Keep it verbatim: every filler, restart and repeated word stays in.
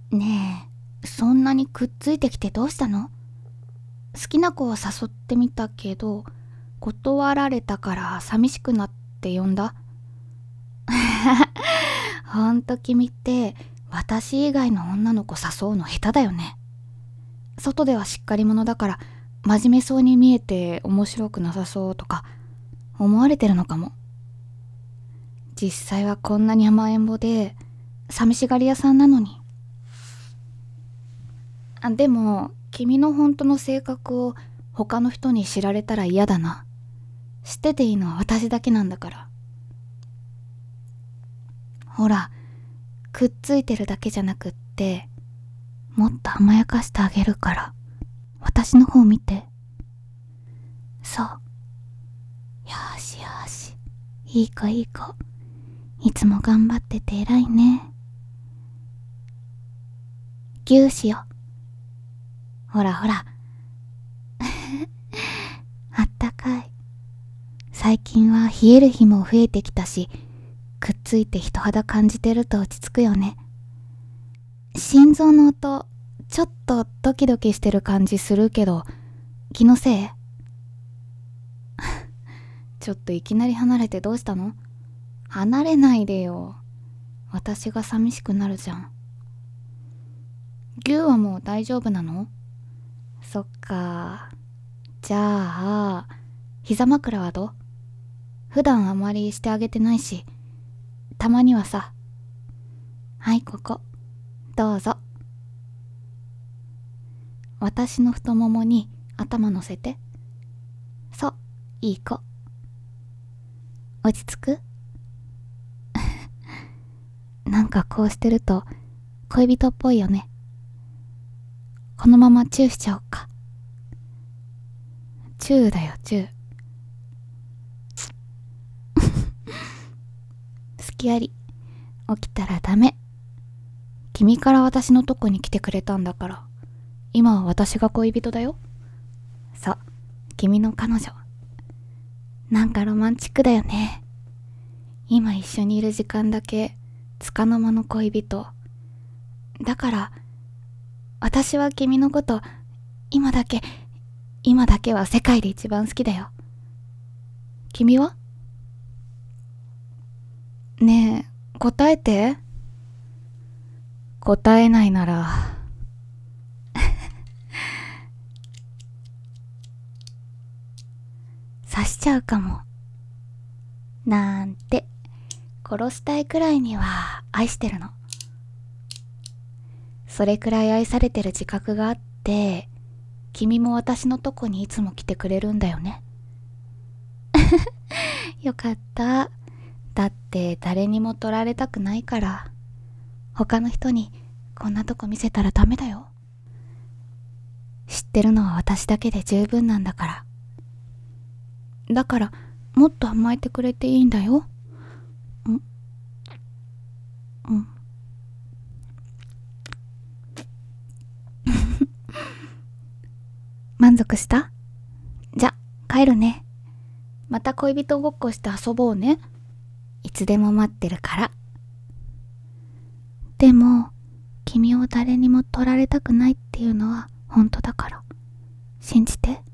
ねえ、そんなにくっついてきてどうしたの？好きな子を誘ってみたけど、断られたから寂しくなって呼んだ。ほんと君って私以外の女の子誘うの下手だよね。外ではしっかり者だから真面目そうに見えて面白くなさそうとか思われてるのかも。実際はこんなに甘えん坊で寂しがり屋さんなのに。あ、でも君の本当の性格を他の人に知られたら嫌だな。知ってていいのは私だけなんだから。ほら、くっついてるだけじゃなくって、もっと甘やかしてあげるから、私の方見て。そう。よーしよーし。いい子いい子。いつも頑張ってて偉いね。ギューしよう。ほらほら。あったかい。最近は冷える日も増えてきたし、くっついて人肌感じてると落ち着くよね。心臓の音、ちょっとドキドキしてる感じするけど、気のせい？ちょっといきなり離れてどうしたの？離れないでよ。私が寂しくなるじゃん。ギューはもう大丈夫なの？そっか。じゃあ、膝枕はどう？普段あまりしてあげてないし、たまにはさ。はい、ここ。どうぞ。私の太ももに頭乗せて。そう、いい子。落ち着く？なんかこうしてると恋人っぽいよね。このままチューしちゃおうか。チューだよ、チュー。隙あり。起きたらダメ。君から私のとこに来てくれたんだから、今は私が恋人だよ。そう、君の彼女。なんかロマンチックだよね。今一緒にいる時間だけ束の間の恋人。だから私は君のこと今だけ今だけは世界で一番好きだよ。君は？ねえ、答えて。答えないなら刺しちゃうかも。なんて、殺したいくらいには愛してるの。それくらい愛されてる自覚があって、君も私のとこにいつも来てくれるんだよね。よかった。だって誰にも取られたくないから。他の人にこんなとこ見せたらダメだよ。知ってるのは私だけで十分なんだから。だからもっと甘えてくれていいんだよ。んうん満足した？じゃ、帰るね。また恋人ごっこして遊ぼうね。いつでも待ってるから。でも、君を誰にも取られたくないっていうのは本当だから。信じて。